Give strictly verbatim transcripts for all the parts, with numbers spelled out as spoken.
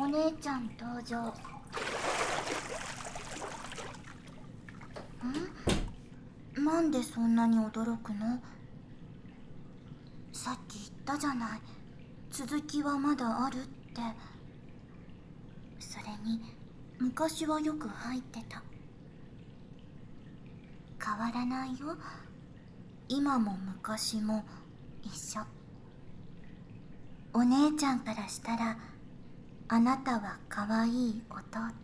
お姉ちゃん登場。ん？なんでそんなに驚くの？さっき言ったじゃない、続きはまだあるって。それに昔はよく入ってた。変わらないよ、今も昔も一緒。お姉ちゃんからしたらあなたは可愛い弟、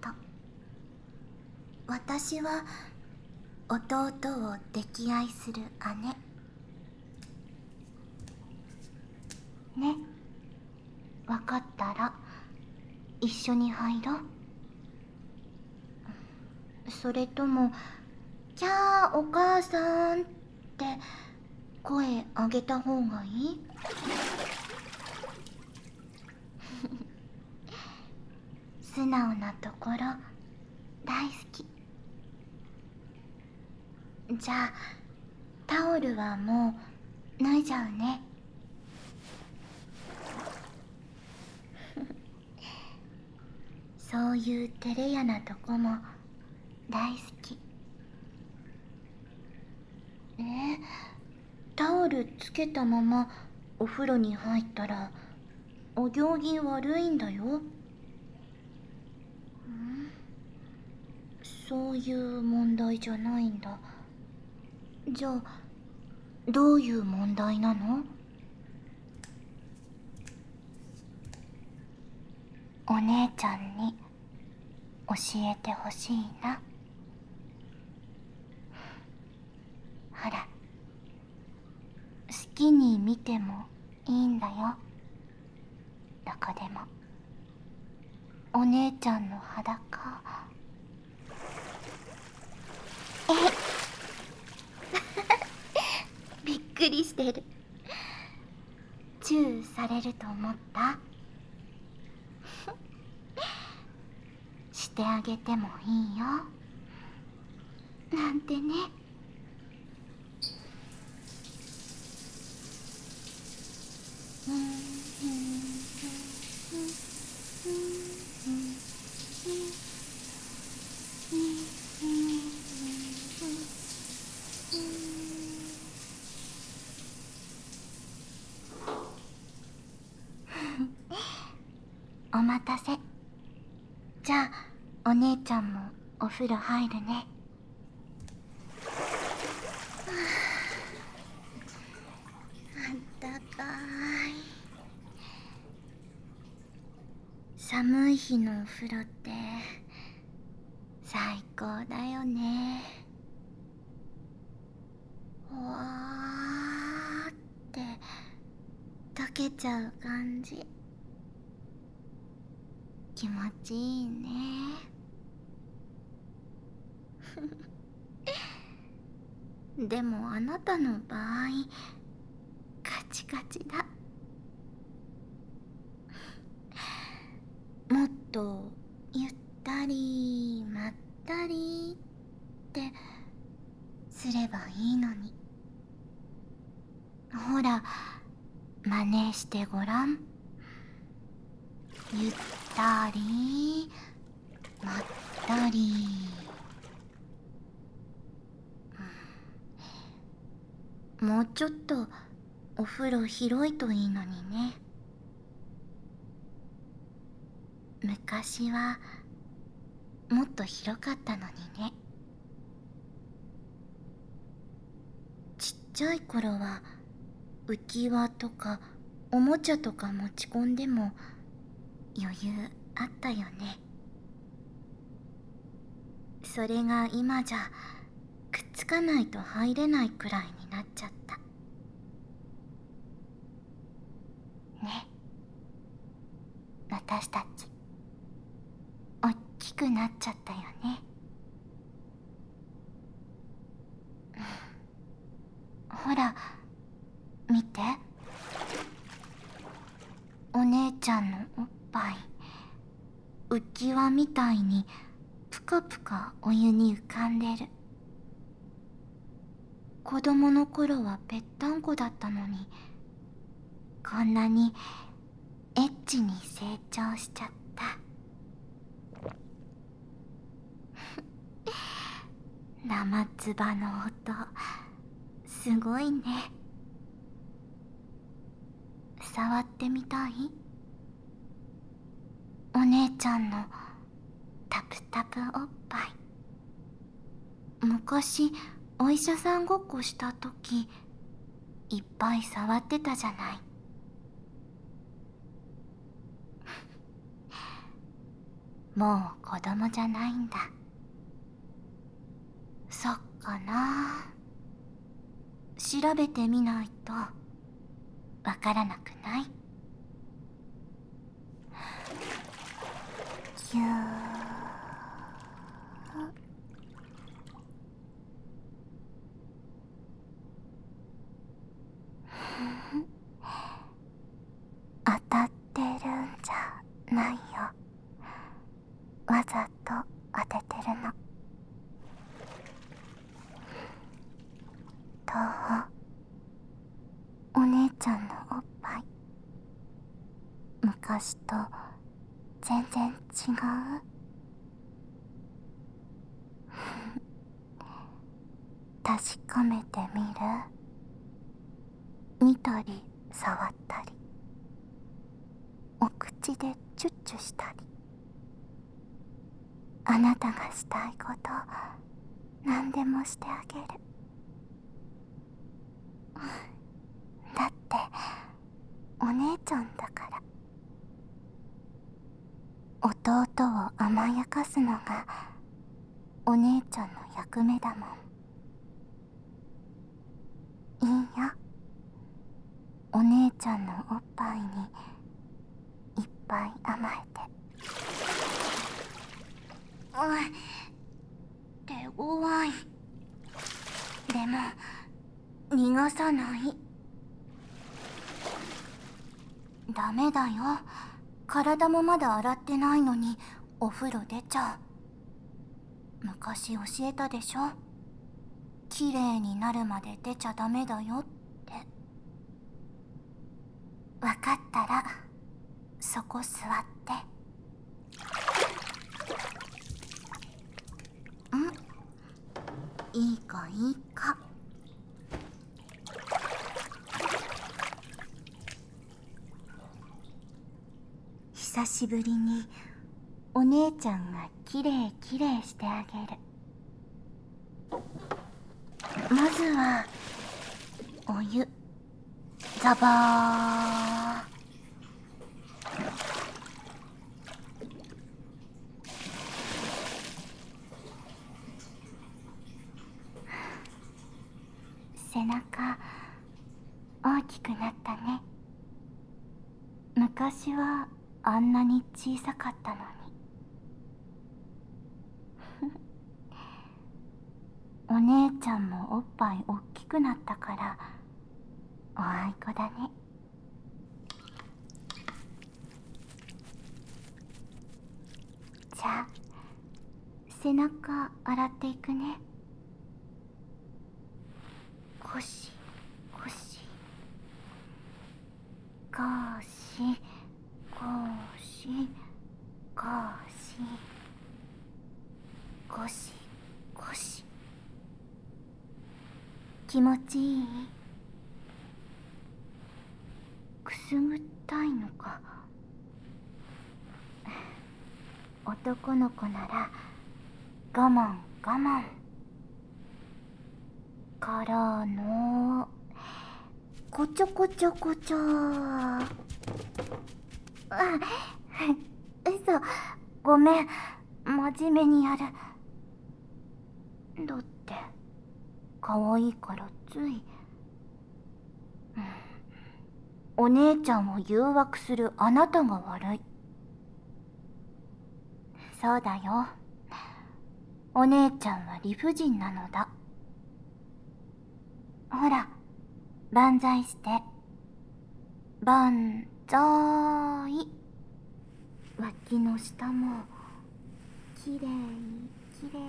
私は弟を溺愛する姉ね。分かったら一緒に入ろう。それともキャーお母さんって声上げた方がいい？素直なところ大好き。じゃあタオルはもう脱いじゃうね。そういう照れ屋なとこも大好き。え、タオルつけたままお風呂に入ったらお行儀悪いんだよ。ん？そういう問題じゃないんだ。じゃあどういう問題なの？お姉ちゃんに教えてほしいな。ほら、好きに見てもいいんだよ、どこでも。お姉ちゃんの裸。えびっくりしてる。チューされると思った？してあげてもいいよなんてね。お待たせ。じゃあお姉ちゃんもお風呂入るね。あったかい。寒い日のお風呂って最高だよね。ほわーって溶けちゃう感じ、気持ちいいね。でもあなたの場合カチカチだ。もっとゆったりまったりってすればいいのに。ほら真似してごらん。ゆったりまったり、うん、もうちょっとお風呂広いといいのにね。昔はもっと広かったのにね。ちっちゃい頃は浮き輪とかおもちゃとか持ち込んでも余裕あったよね。それが今じゃくっつかないと入れないくらいになっちゃったね。私たちおっきくなっちゃったよね。ほら見て、お姉ちゃんのおっぱい浮き輪みたいにぷかぷかお湯に浮かんでる。子供の頃はぺったんこだったのにこんなにエッチに成長しちゃった。 生唾の音すごいね。触ってみたい？お姉ちゃんのタプタプおっぱい。昔お医者さんごっこした時いっぱい触ってたじゃない。もう子供じゃないんだ。そっかな。調べてみないとわからなくない？ぎゅー。当たってるんじゃないよ。わざと当ててるの。どう？お姉ちゃんのおっぱい昔と全然違う？確かめてみる？見たり触ったりお口でチュッチュしたり、あなたがしたいこと何でもしてあげる。だってお姉ちゃんだから。弟を甘やかすのがお姉ちゃんの役目だもん。いいよ。お姉ちゃんのおっぱいにいっぱい甘えて。おい、手強い。でも逃がさない。ダメだよ。体もまだ洗ってないのにお風呂出ちゃう。昔教えたでしょ。きれいになるまで出ちゃダメだよって。わかったらそこ座って。ん？いいかいいか。久しぶりにお姉ちゃんがきれいきれいしてあげる。まずはお湯ザバー。背中大きくなったね。昔はあんなに小さかったのに。お姉ちゃんもおっぱい大きくなったからおあいこだね。じゃあ背中洗っていくね。ゴシゴシゴシゴシゴシゴシゴシ。気持ちいい？くすぐったいのか。男の子なら我慢我慢からのこちょこちょこちょ。あ、嘘、ごめん、真面目にやる。だって可愛いからつい、うん、お姉ちゃんを誘惑するあなたが悪い。そうだよ、お姉ちゃんは理不尽なのだ。ほら、万歳して。万歳。脇の下もきれいきれい。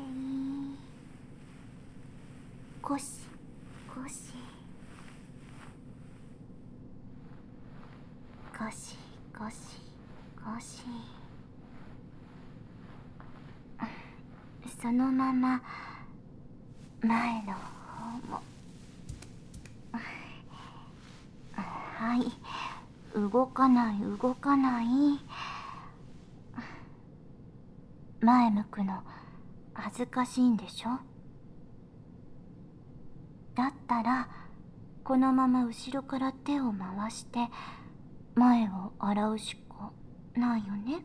ゴシゴシゴシゴシゴシ。そのまま前の方も。はい、動かない動かない。前向くの恥ずかしいんでしょ。だったらこのまま後ろから手を回して前を洗うしかないよね。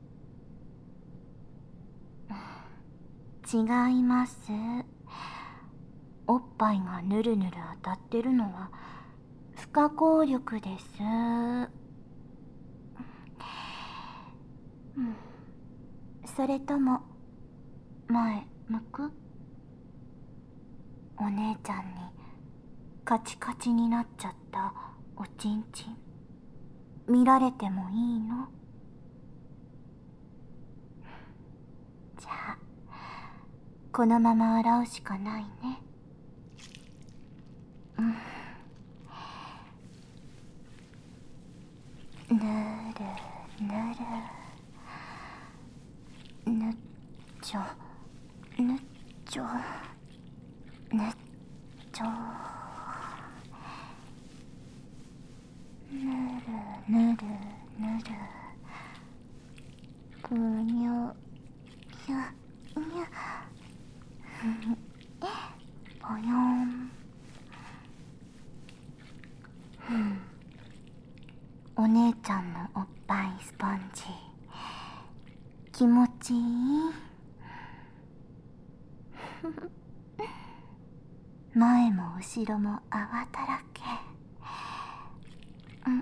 違います。おっぱいがぬるぬる当たってるのは不可抗力です。うん、それとも前向く？お姉ちゃんにカチカチになっちゃったおちんちん見られてもいいの？じゃあこのまま洗うしかないね。うん、ぬるぬるぬっちょぬっちょぬっちょぬるぬるぬるぐにゅぎゅにゅぽよん。お姉ちゃんのおっぱいスポンジ気持ちいい？前も後ろも泡だらけ。うん、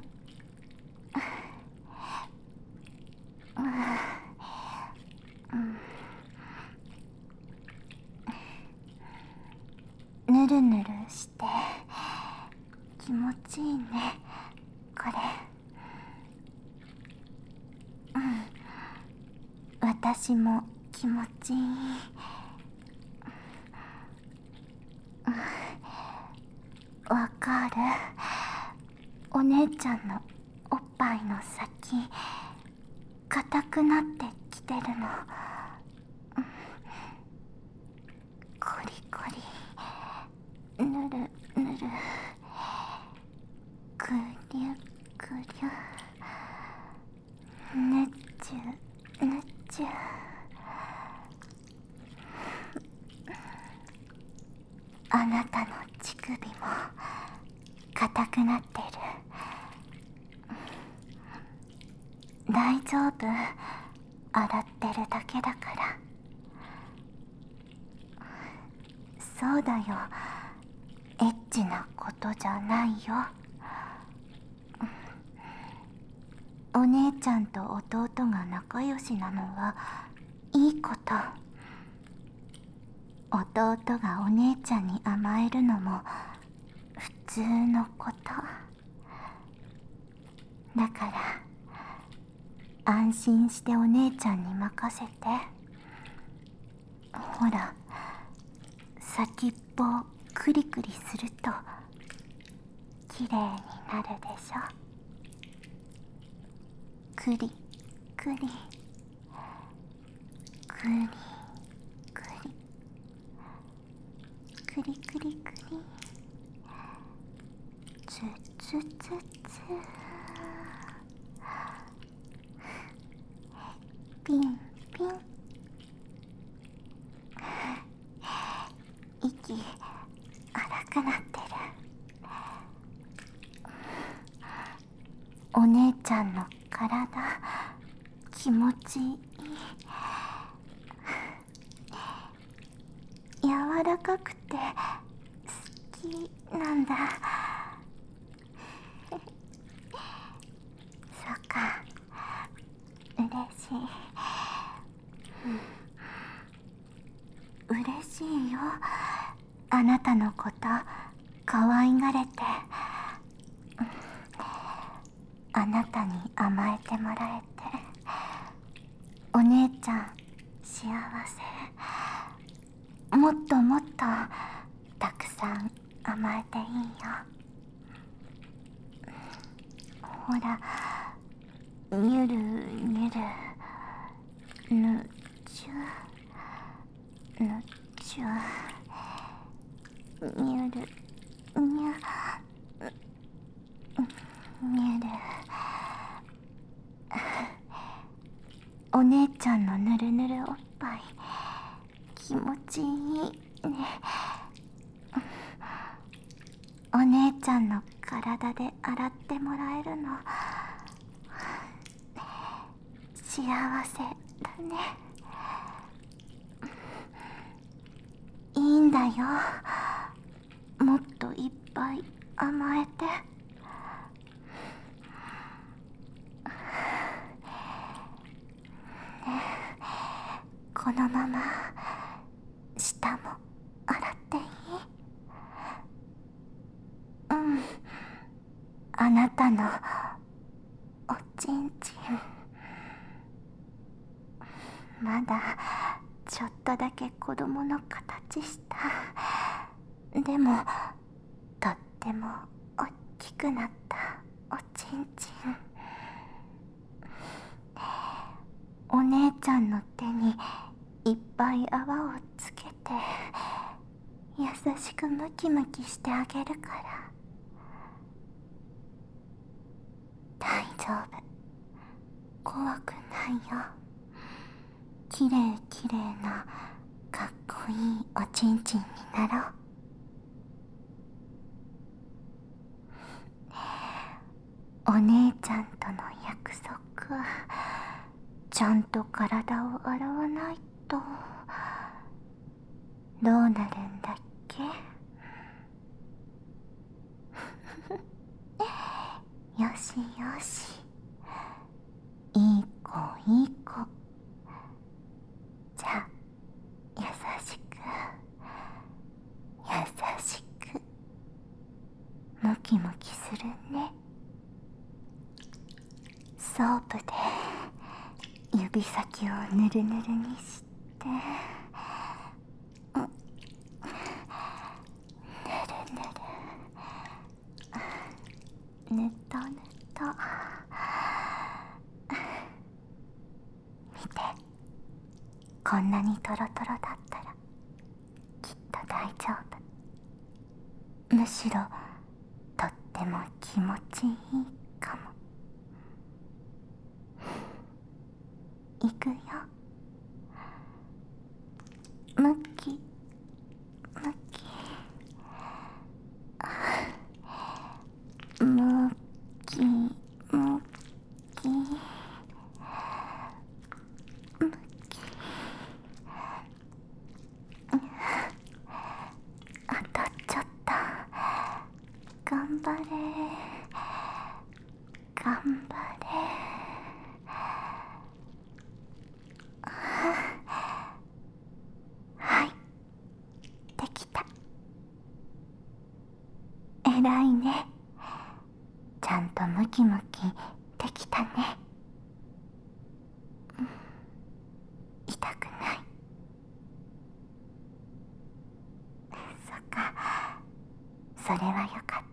ぬるぬるして気持ちいいねこれ。うん、私も気持ちいい。わかる。お姉ちゃんのおっぱいの先硬くなってきてるの。コリコリぬるぬるぐりゅぐりゅぬっちゅぬっちゅ。あなたの乳首も硬くなってる。大丈夫、洗ってるだけだから。そうだよ、エッチなことじゃないよ。お姉ちゃんと弟が仲良しなのはいいこと。弟がお姉ちゃんに甘えるのも普通のこと。だから安心してお姉ちゃんに任せて。ほら、先っぽをクリクリするときれいになるでしょ。クリクリクリクリクリクリクリツツツツ。ピンピン。息荒くなってる。お姉ちゃんの体気持ちいい。柔らかくて好きなんだ。そうか、嬉しい。嬉しいよ、あなたのこと可愛がれて。あなたに甘えてもらえてお姉ちゃん幸せ。もっともっとたくさん甘えていいよ。ほら、にゅるにゅるぬちゅぬちゅにゅるにゅにゅる。お姉ちゃんのぬるぬるおっぱい気持ちいいね。お姉ちゃんの体で洗ってもらえるの幸せだね。いいんだよ、もっといっぱい甘えて。このまま舌も洗っていい？うん、あなたのおちんちんまだちょっとだけ子供の形した。でもとってもおっきくなったおちんちん。お姉ちゃんの手にいっぱい泡をつけて優しくムキムキしてあげるから。大丈夫、怖くないよ。きれいきれいなかっこいいおちんちんになろう。お姉ちゃんとの約束、ちゃんと体を洗わないとどうなるんだっけ？よしよし、いい子いい子。じゃあ優しく優しくムキムキするね。ソープで指先をぬるぬるにして、うん、ぬるぬる、ぬとぬと。見て、こんなにトロトロだったらきっと大丈夫。むしろとっても気持ちいいかも。いくよ。ムキムキムキムキムキ。あとちょっと、頑張れ頑張れ。はい、できた。えらいね、ちゃんとムキムキできたね。うん、痛くない？そっか、それはよかった。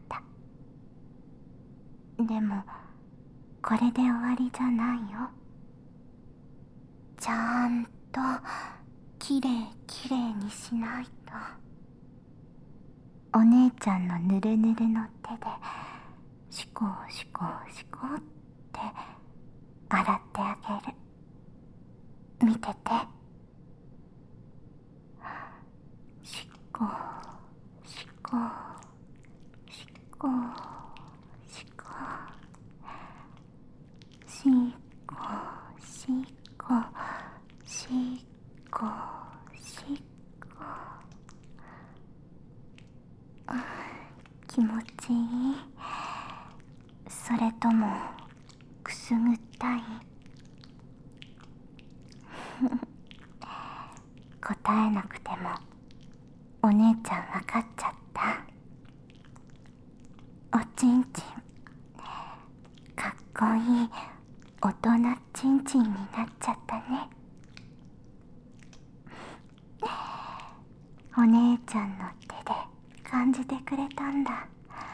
でもこれで終わりじゃないよ。ちゃんときれいきれいにしないと。お姉ちゃんのぬるぬるの手でシコシコシコって洗ってあげる。見てて。シコシコシコシコシコシコシコシコ。気持ちいい？それともくすぐったい？答えなくてもお姉ちゃん分かっちゃった。おちんちんかっこいい大人ちんちんになっちゃったね。お姉ちゃんの手で感じてくれたんだ。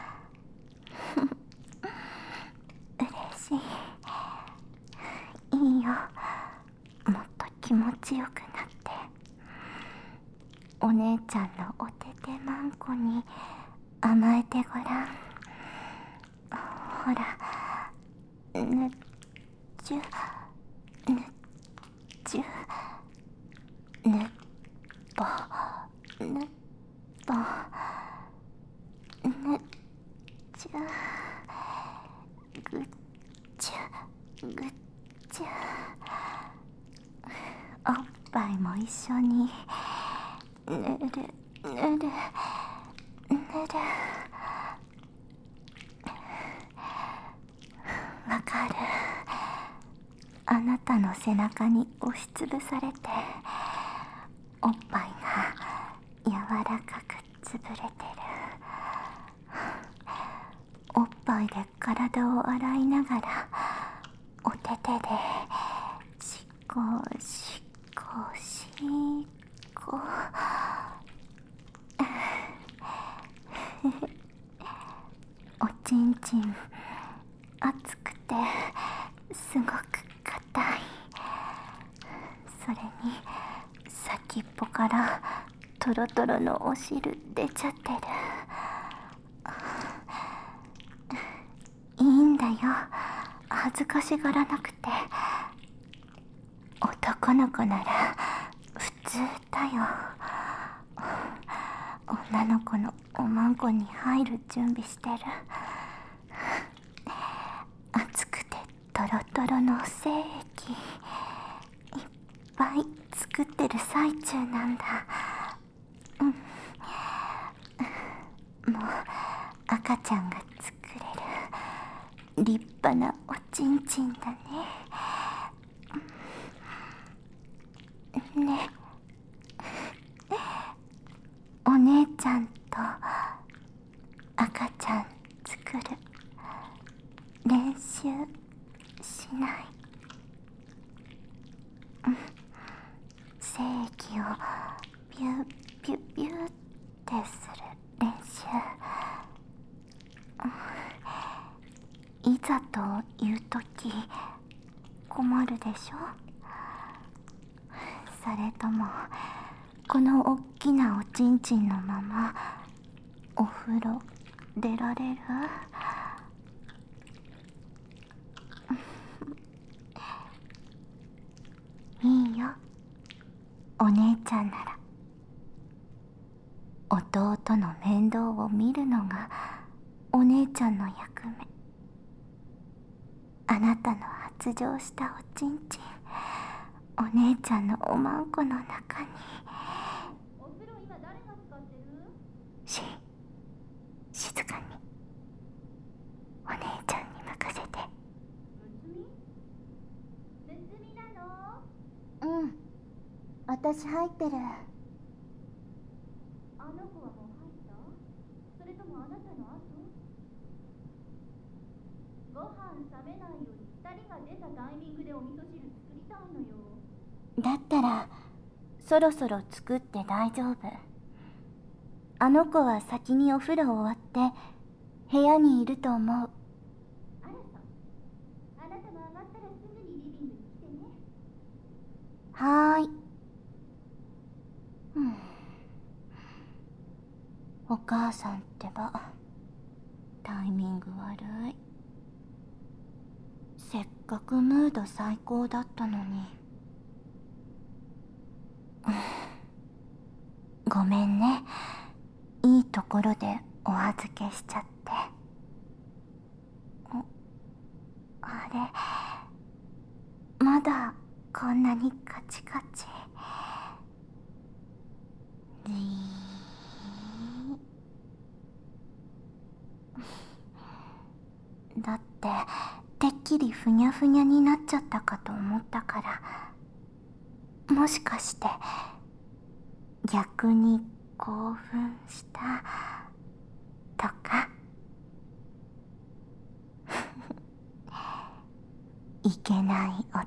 嬉しい。いいよ、もっと気持ちよくなって。 お姉ちゃんのおててまんこに甘えてごらん。ほら、ぬっちゅぬっちゅぬっぽぬっぽぬっちゅぐっちゅぐっちゅ。おっぱいも一緒にぬるぬるぬる。わかる。あなたの背中に押しつぶされておっぱいが柔らかくつぶれてる。おっぱいで体を洗いながらおててでしこしこしこおちんちん熱くてすごく硬い。それに先っぽからトロトロのお汁出ちゃってる。いいんだよ、恥ずかしがらなくて。男の子なら普通だよ。女の子のおまんこに入る準備してる。熱くてトロトロの精液いっぱい作ってる最中なんだ。うん、もう赤ちゃんが作れる立派なおちんちんだね。ね、お姉ちゃんと赤ちゃん作る練習しない？うん、精液をピュッピュッピュッってする練習。いざというとき困るでしょ。それともこのおっきなおちんちんのままお風呂出られる？いいよ、お姉ちゃんなら。弟の面倒を見るのがお姉ちゃんの役目。あなたの発情したおちんちん、お姉ちゃんのおまんこの中に。 お風呂今誰が使ってる？ し、静かに。お姉ちゃんに任せて。 むつみ？むつみなの？ うん、私入ってる。 あの子はもう入った？それともあなたの後？ご飯冷めないようにふたりが出たタイミングでお味噌汁作りたいのよ。 だったらそろそろ作って大丈夫。あの子は先にお風呂終わって部屋にいると思う。 あらさ、あなたも上がったらすぐにリビングに来てね。 はーい。うん、お母さんってばタイミング悪い。せっかくムード最高だったのに。ごめんね、いいところでお預けしちゃって。あれ、まだこんなにカチカチ。リーだっててっきりふにゃふにゃになっちゃったかと思ったから。もしかして逆に興奮したとか？いけない弟。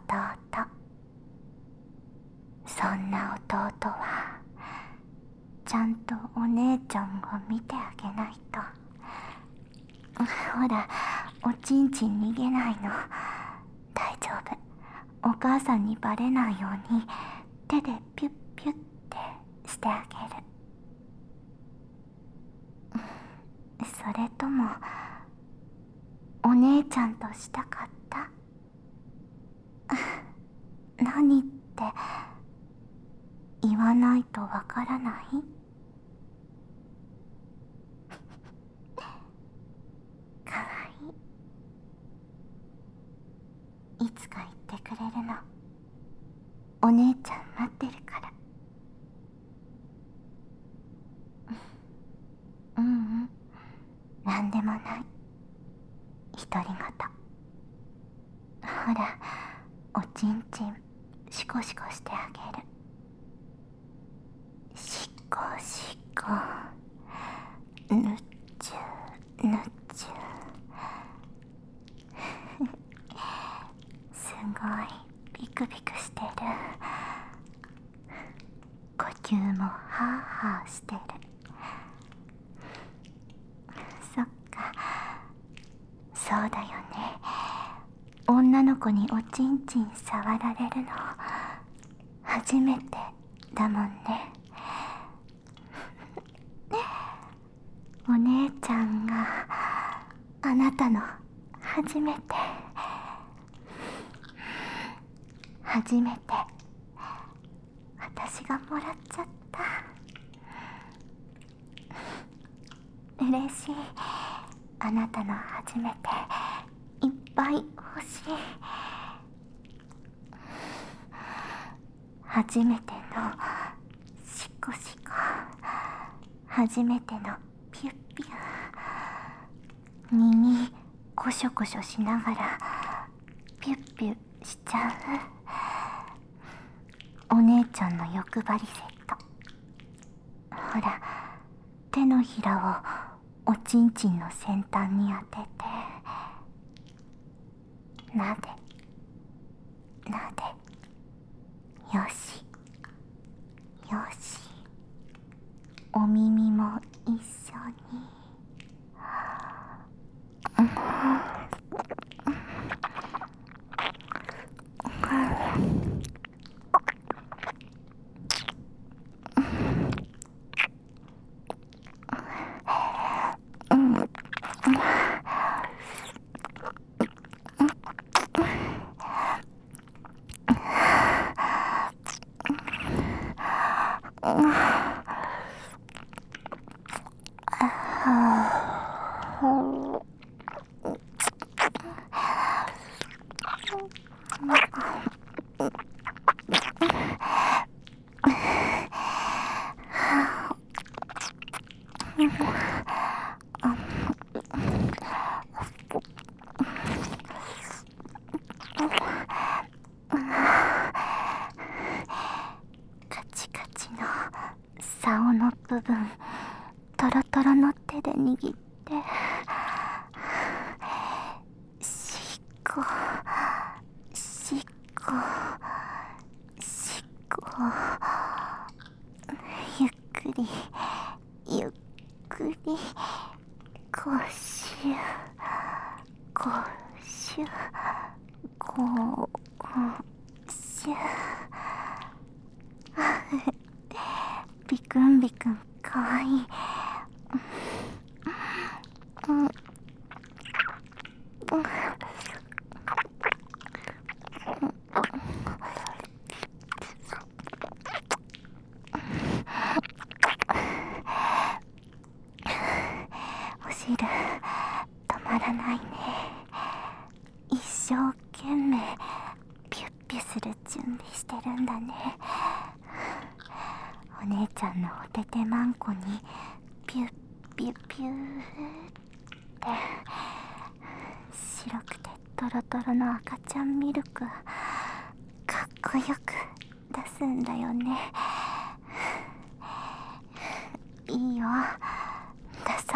そんな弟はちゃんとお姉ちゃんが見てあげないと。ほら、おちんちん逃げないの。大丈夫、お母さんにバレないように手でピュッピュッってしてあげる。 それともお姉ちゃんとしたかった？何って言わないとわからない？かわいい。いつか言ってくれるの。お姉ちゃん待ってるから。うんうん、なんでもない。独り言。ほら、おちんちんシコシコしてあげる。シコシコ、ぬっちゅぬっちゅすごいビクビクしてる。呼吸もハーハーしてる。そっか、そうだよね。女の子におちんちん触られるの初めてだもんね。お姉ちゃんがあなたの初めて初めて私がもらっちゃった。嬉しい。あなたの初めていっぱい欲しい。初めてのシコシコ、初めてのピュッピュ、耳コショコショしながらピュッピュしちゃう。お姉ちゃんの欲張りセット。ほら、手のひらをおちんちんの先端に当ててなでなで。よしよし、お耳も一緒に。カチカチの竿の部分、トロトロの手で握ってしっこしっこしっこ、ゆっくりゆっくり、こしゅこしゅこしゅビクンビクンかわいい。うんお汁止まらないね。一生懸命ピュッピュする準備してるんだね。お姉ちゃんのおててまんこにピュッピュピューって白くてトロトロの赤ちゃんミルクかっこよく出すんだよね。いいよ、出そう。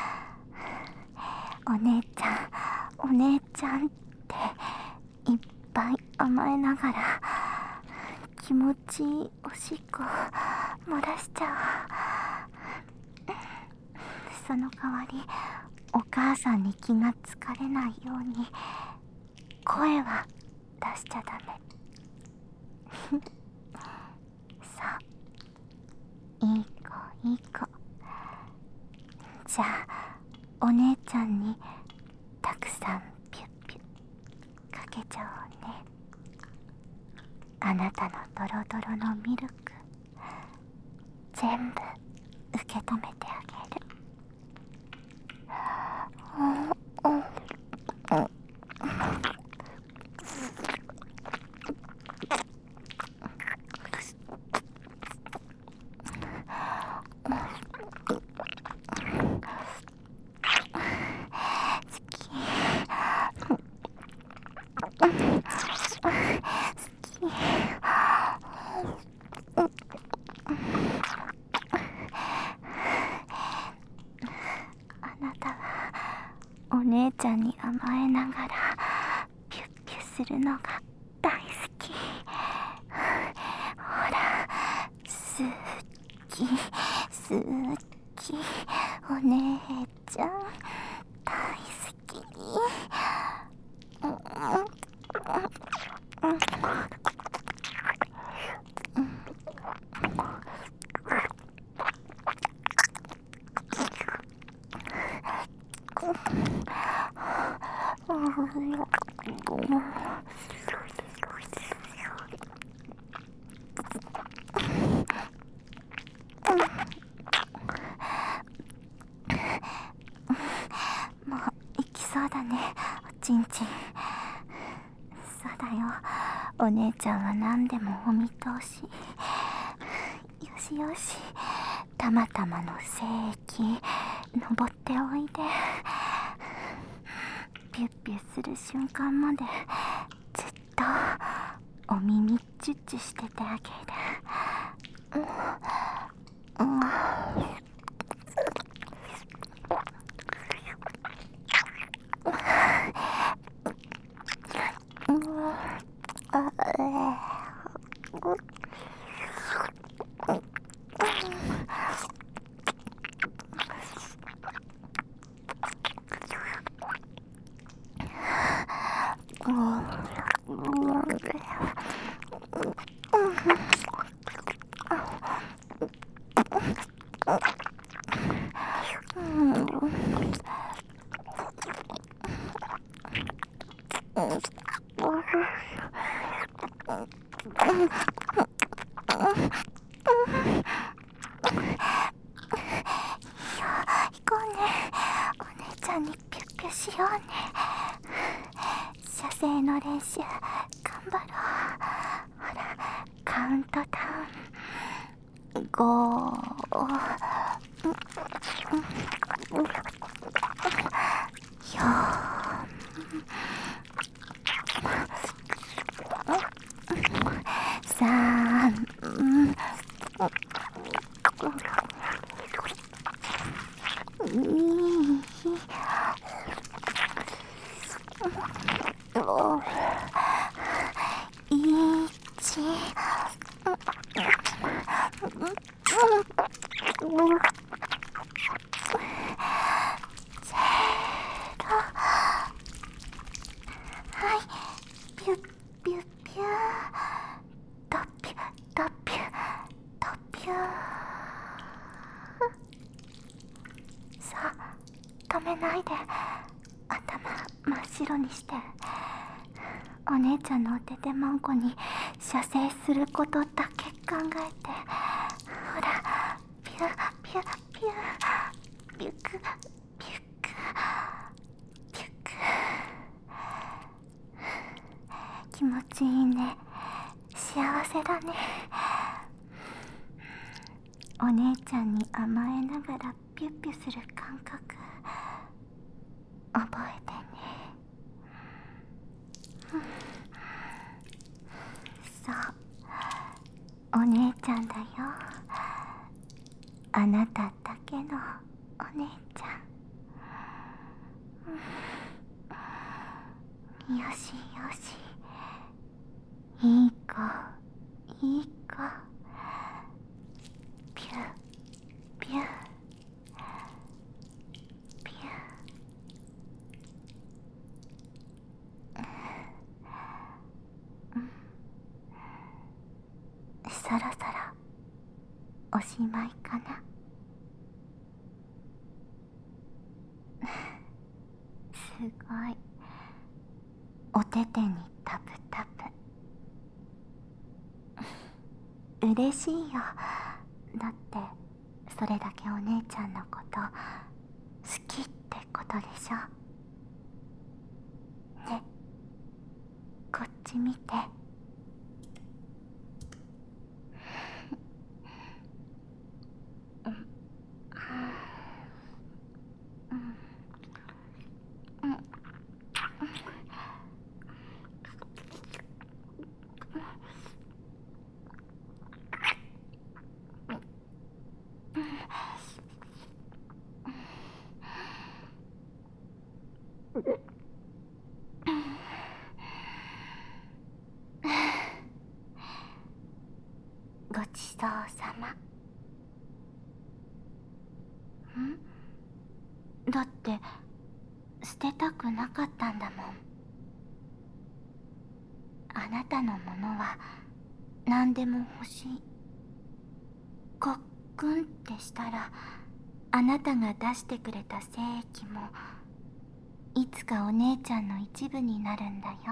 お姉ちゃんお姉ちゃんっていっぱい甘えながら気持ちいいおしっこ漏らしちゃう。その代わりお母さんに気がつかれないように声は出しちゃダメ。さあ、いい子いい子。じゃあたのドロドロのミルク全部受け止めてあげる。うんうんうんお姉ちゃんに甘えながらピュッピュするのが大好き。ほら、好き好き、お姉ちゃん大好き。うんうんもう行きそうだね、おちんちん。そうだよ、お姉ちゃんは何でもお見通し。よしよし、たまたまの聖域登っておいで。ピュッピュする瞬間までずっとお耳チュッチュしててあげる。うんうんしようね。射精の練習頑張ろう。ほら、カウントダウン。ごよさんに一はい、ピュッピュッピュー、ドピュドピュドピュー。さあ、止めないで、頭真っ白にして。お姉ちゃんのお手手マンコに射精することだけ考えて。ほら、ピュピュピュピュクピュクピュク。気持ちいいね、幸せだね。お姉ちゃんに甘えながらピュッピュする感覚覚えてね。そう、お姉ちゃんだよ。あなただけのお姉ちゃん。よしよし、いい子いい子。ピュッピュッピュッ。そろそろおしまいかな。すごい、お手手にタプタプ。 嬉しいよ。だってそれだけお姉ちゃんのこと好きってことでしょ。ね、こっち見て。ごちそうさま。ん？だって捨てたくなかったんだもん。あなたのものは何でも欲しい。ごっくんってしたらあなたが出してくれた精液もいつかお姉ちゃんの一部になるんだよ。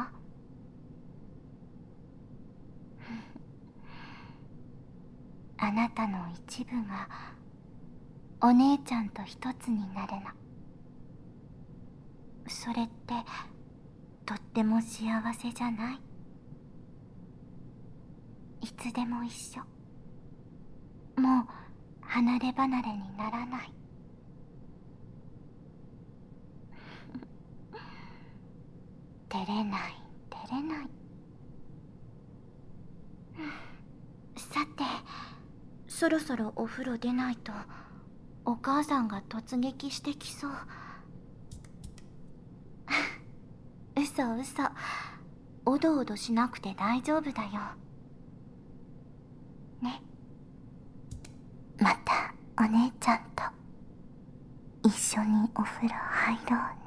あなたの一部がお姉ちゃんと一つになるの。それってとっても幸せじゃない？いつでも一緒。もう離れ離れにならない。照れない照れない。さて、そろそろお風呂出ないとお母さんが突撃してきそう。嘘嘘、おどおどしなくて大丈夫だよ。ね、またお姉ちゃんと一緒にお風呂入ろうね。